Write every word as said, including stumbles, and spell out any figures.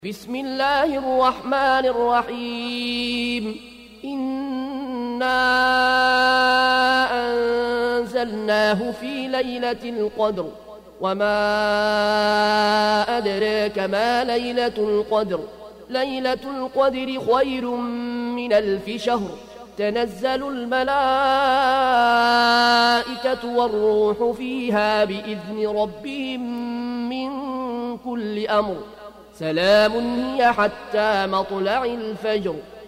بسم الله الرحمن الرحيم إنا أنزلناه في ليلة القدر وما أدراك ما ليلة القدر ليلة القدر خير من ألف شهر تنزل الملائكة والروح فيها بإذن ربهم من كل أمر سلام هي حتى مطلع الفجر